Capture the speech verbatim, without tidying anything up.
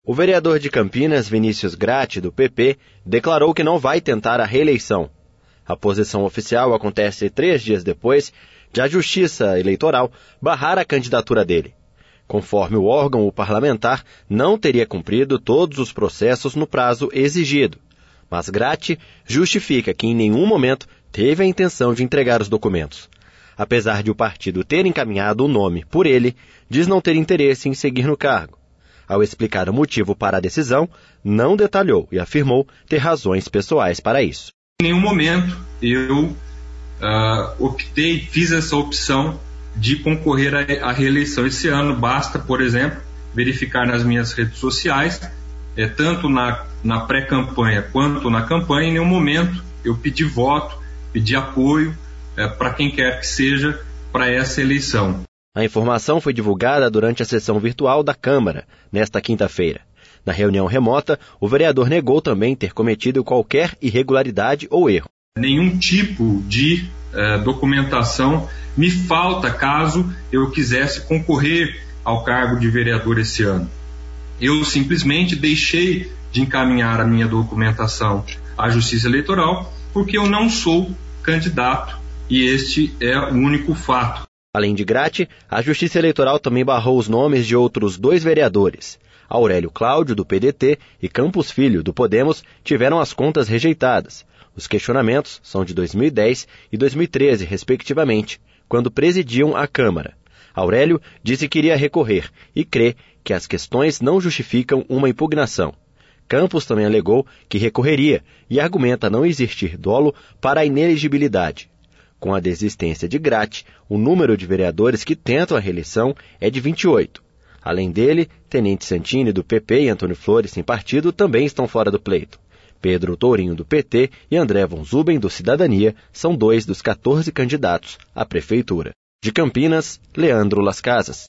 O vereador de Campinas, Vinícius Gratti, do P P, declarou que não vai tentar a reeleição. A posição oficial acontece três dias depois de a Justiça Eleitoral barrar a candidatura dele. Conforme o órgão, o parlamentar não teria cumprido todos os processos no prazo exigido. Mas Gratti justifica que em nenhum momento teve a intenção de entregar os documentos. Apesar de o partido ter encaminhado o nome por ele, diz não ter interesse em seguir no cargo. Ao explicar o motivo para a decisão, não detalhou e afirmou ter razões pessoais para isso. Em nenhum momento eu uh, optei, fiz essa opção de concorrer à, à reeleição esse ano. Basta, por exemplo, verificar nas minhas redes sociais, é, tanto na, na pré-campanha quanto na campanha, em nenhum momento eu pedi voto, pedi apoio é, para quem quer que seja para essa eleição. A informação foi divulgada durante a sessão virtual da Câmara, nesta quinta-feira. Na reunião remota, o vereador negou também ter cometido qualquer irregularidade ou erro. Nenhum tipo de eh, documentação me falta caso eu quisesse concorrer ao cargo de vereador esse ano. Eu simplesmente deixei de encaminhar a minha documentação à Justiça Eleitoral porque eu não sou candidato e este é o único fato. Além de Gratti, a Justiça Eleitoral também barrou os nomes de outros dois vereadores. Aurélio Cláudio, do P D T, e Campos Filho, do Podemos, tiveram as contas rejeitadas. Os questionamentos são de dois mil e dez e dois mil e treze, respectivamente, quando presidiam a Câmara. Aurélio disse que iria recorrer e crê que as questões não justificam uma impugnação. Campos também alegou que recorreria e argumenta não existir dolo para a inelegibilidade. Com a desistência de Gratti, o número de vereadores que tentam a reeleição é de vinte e oito. Além dele, Tenente Santini, do P P, e Antônio Flores, sem partido, também estão fora do pleito. Pedro Tourinho, do P T, e André von Zuben, do Cidadania, são dois dos quatorze candidatos à prefeitura. De Campinas, Leandro Las Casas.